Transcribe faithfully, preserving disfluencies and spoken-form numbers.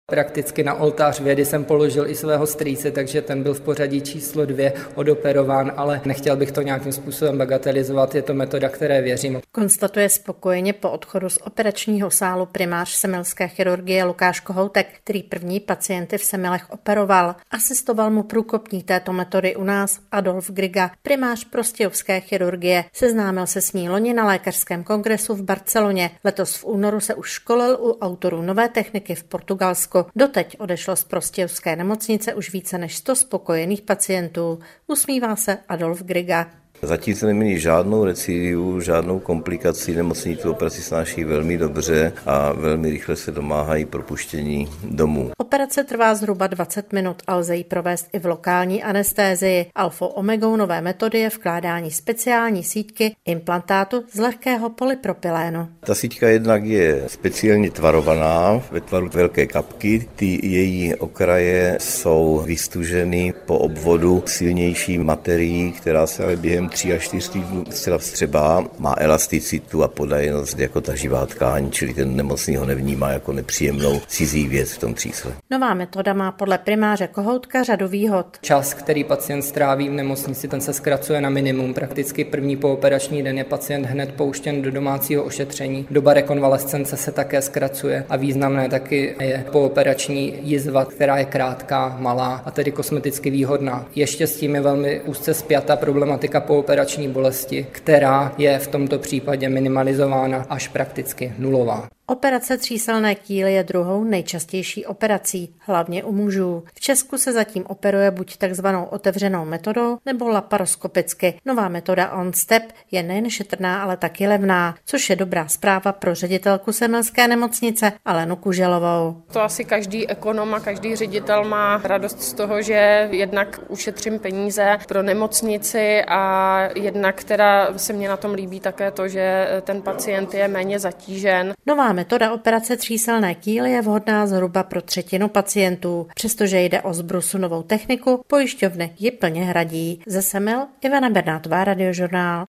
Prakticky na oltář vědy jsem položil i svého strýce, takže ten byl v pořadí číslo dvě odoperován, ale nechtěl bych to nějakým způsobem bagatelizovat, je to metoda, které věřím. Konstatuje spokojeně po odchodu z operačního sálu primář semilské chirurgie Lukáš Kohoutek, který první pacienty v Semilech operoval. Asistoval mu průkopník této metody u nás Adolf Griga, primář prostějovské chirurgie. Seznámil se s ní loni na lékařském kongresu v Barceloně. Letos v únoru se už školil u autorů nové techniky v Portugalsku. Doteď odešlo z prostějovské nemocnice už více než sto spokojených pacientů. Usmívá se Adolf Griga. Zatím se neměli žádnou recidivu, žádnou komplikaci, nemocní tu operaci snáší velmi dobře a velmi rychle se domáhají propuštění domů. Operace trvá zhruba dvacet minut a lze ji provést i v lokální anestézii. Alfo-omegou nové metody je vkládání speciální síťky implantátu z lehkého polypropylénu. Ta síťka jednak je speciálně tvarovaná ve tvaru velké kapky. Ty její okraje jsou vystuženy po obvodu silnější materií, která se ale během tři až čtyři týdnů zcela vstřebá, má elasticitu a podajenost jako ta živá tkáň, čili ten nemocný ho nevnímá jako nepříjemnou cizí věc v tom třísle. Nová metoda má podle primáře Kohoutka řadu výhod. Čas, který pacient stráví v nemocnici, ten se zkracuje na minimum. Prakticky první pooperační den je pacient hned pouštěn do domácího ošetření. Doba rekonvalescence se také zkracuje a významné taky je pooperační jizva, která je krátká, malá a tedy kosmeticky výhodná. Ještě s tím je velmi úzce spjata problematika pooperační bolesti, která je v tomto případě minimalizována až prakticky nulová. Operace tříselné kýly je druhou nejčastější operací, hlavně u mužů. V Česku se zatím operuje buď takzvanou otevřenou metodou nebo laparoskopicky. Nová metoda on-step je nejen šetrná, ale taky levná, což je dobrá zpráva pro ředitelku Semilské nemocnice Alenu Kuželovou. To asi každý ekonom a každý ředitel má radost z toho, že jednak ušetřím peníze pro nemocnici a jednak teda se mně na tom líbí také to, že ten pacient je méně zatížen. Nová metoda operace tříselné kýly je vhodná zhruba pro třetinu pacientů. Přestože jde o zbrusunovou techniku, pojišťovny ji plně hradí. Ze Semil Ivana Bernátová, Radiožurnál.